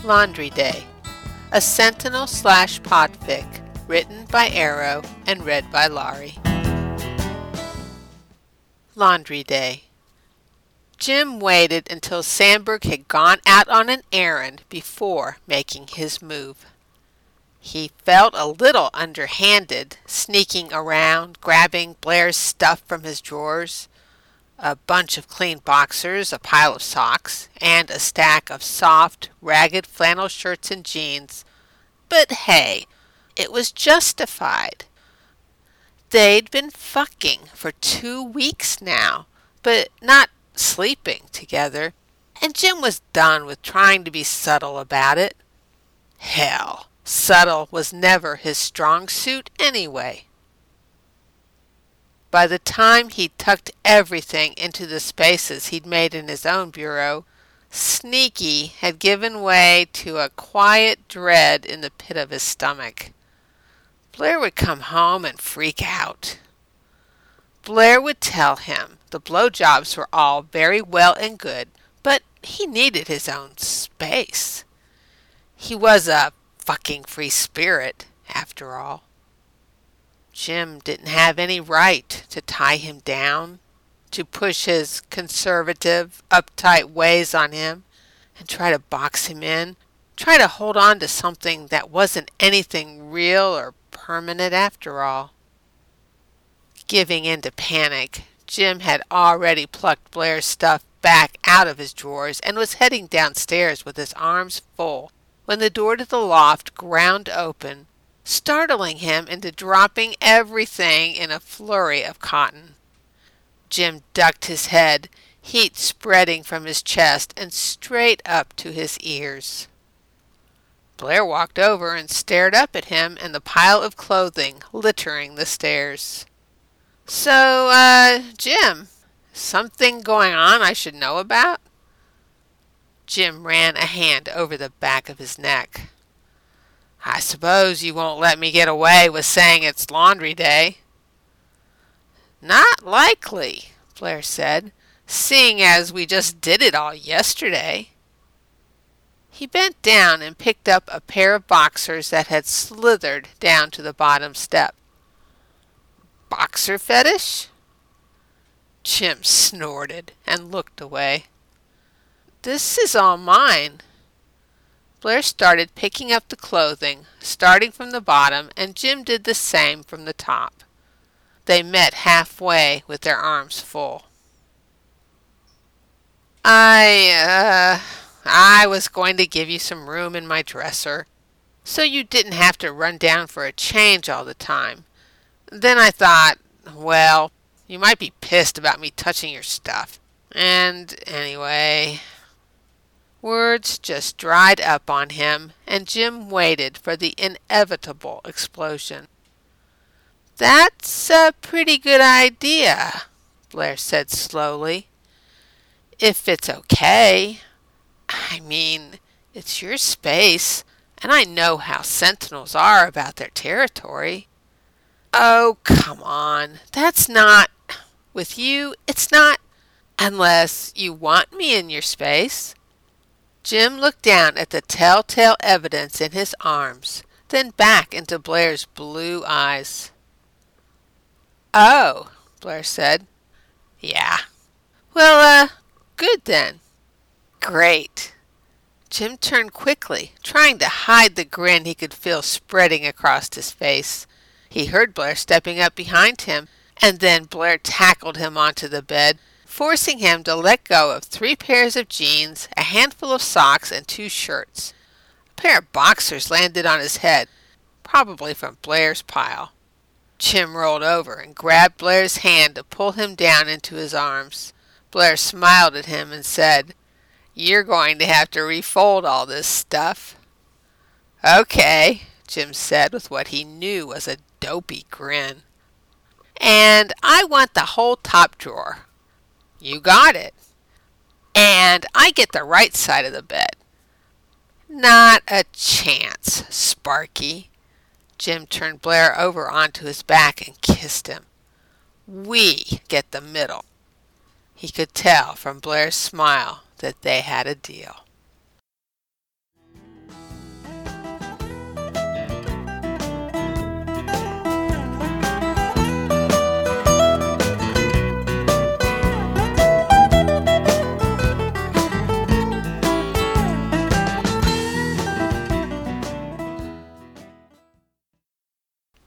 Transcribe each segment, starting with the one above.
Laundry Day, a Sentinel/podfic, written by Arrow and read by Laurie. Laundry Day. Jim waited until Sandberg had gone out on an errand before making his move. He felt a little underhanded, sneaking around, grabbing Blair's stuff from his drawers. A bunch of clean boxers, a pile of socks, and a stack of soft, ragged flannel shirts and jeans. But hey, it was justified. They'd been fucking for 2 weeks now, but not sleeping together, and Jim was done with trying to be subtle about it. Hell, subtle was never his strong suit anyway. By the time he'd tucked everything into the spaces he'd made in his own bureau, Sneaky had given way to a quiet dread in the pit of his stomach. Blair would come home and freak out. Blair would tell him the blowjobs were all very well and good, but he needed his own space. He was a fucking free spirit, after all. Jim didn't have any right to tie him down, to push his conservative, uptight ways on him, and try to box him in, try to hold on to something that wasn't anything real or permanent after all. Giving in to panic, Jim had already plucked Blair's stuff back out of his drawers and was heading downstairs with his arms full when the door to the loft ground open, startling him into dropping everything in a flurry of cotton. Jim ducked his head, heat spreading from his chest and straight up to his ears. Blair walked over and stared up at him and the pile of clothing littering the stairs. So, Jim, something going on I should know about? Jim ran a hand over the back of his neck. I suppose you won't let me get away with saying it's laundry day. Not likely, Blair said, seeing as we just did it all yesterday. He bent down and picked up a pair of boxers that had slithered down to the bottom step. Boxer fetish? Jim snorted and looked away. This is all mine. Blair started picking up the clothing, starting from the bottom, and Jim did the same from the top. They met halfway with their arms full. I was going to give you some room in my dresser, so you didn't have to run down for a change all the time. Then I thought, well, you might be pissed about me touching your stuff. And anyway... Words just dried up on him, and Jim waited for the inevitable explosion. That's a pretty good idea, Blair said slowly. If it's okay. I mean, it's your space, and I know how Sentinels are about their territory. Oh, come on. That's not... With you, it's not... Unless you want me in your space. Jim looked down at the telltale evidence in his arms, then back into Blair's blue eyes. Oh, Blair said. Yeah. Well, good then. Great. Jim turned quickly, trying to hide the grin he could feel spreading across his face. He heard Blair stepping up behind him, and then Blair tackled him onto the bed, forcing him to let go of 3 pairs of jeans, a handful of socks, and 2 shirts. A pair of boxers landed on his head, probably from Blair's pile. Jim rolled over and grabbed Blair's hand to pull him down into his arms. Blair smiled at him and said, You're going to have to refold all this stuff. Okay, Jim said with what he knew was a dopey grin. And I want the whole top drawer. You got it. And I get the right side of the bed. Not a chance, Sparky. Jim turned Blair over onto his back and kissed him. We get the middle. He could tell from Blair's smile that they had a deal.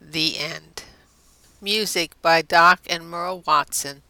The end. Music by Doc and Merle Watson.